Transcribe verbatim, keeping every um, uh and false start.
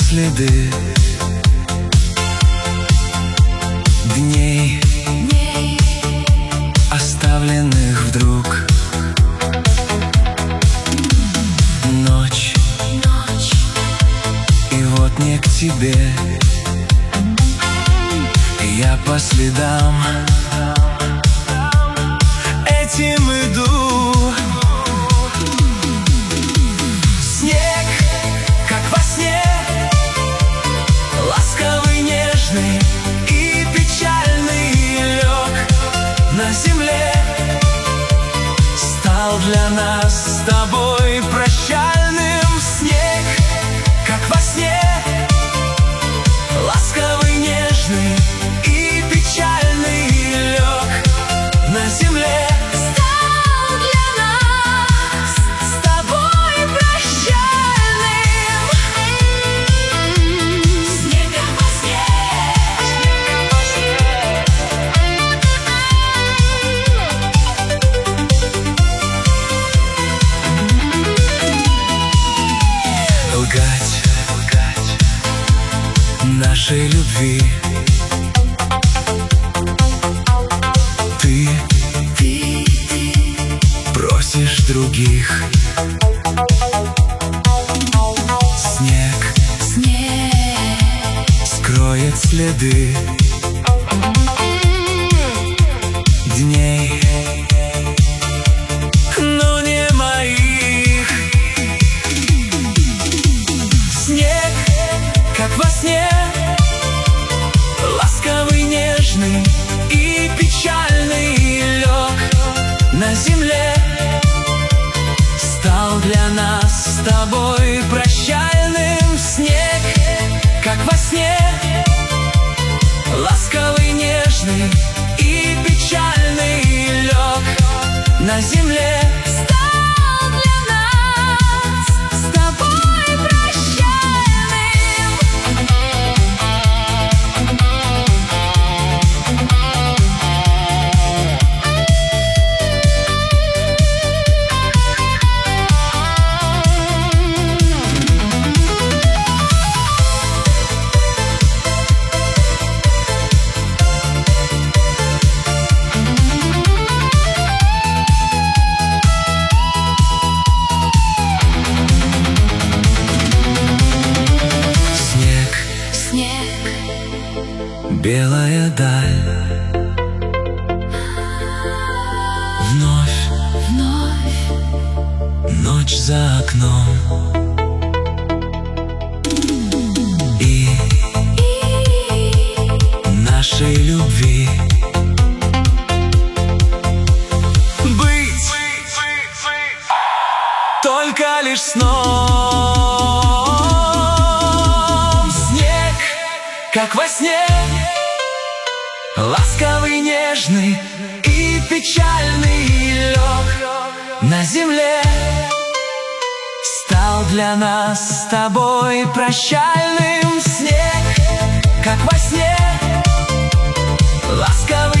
следы дней, оставленных вдруг. Ночь, и вот не к тебе я по следам этим иду. Снег, как во сне, ласковый, нежный и печальный, лег на земле. Стал для нас с тобой прощальным. Снег, как во сне, ласковый, нежный и печальный, лег на земле. Стал для нас с тобой прощальным. Снег, как во сне. Лгать, лгать нашей любви. Ты, ты, ты просишь других. Снег, снег скроет следы дней, но не моих. Снег, как во сне, ласковый, нежный и печальный, лег на земле. Стал для нас с тобой прощальным. Снег, как во сне, ласковый, нежный и печальный, лег на земле. Стал для нас с тобой прощальным. Белая даль, вновь, вновь ночь за окном. И, и нашей любви быть только лишь сном. Снег, как во сне, ласковый, нежный и печальный, лег на земле. Стал для нас с тобой прощальным. Снег, как во сне, ласковый.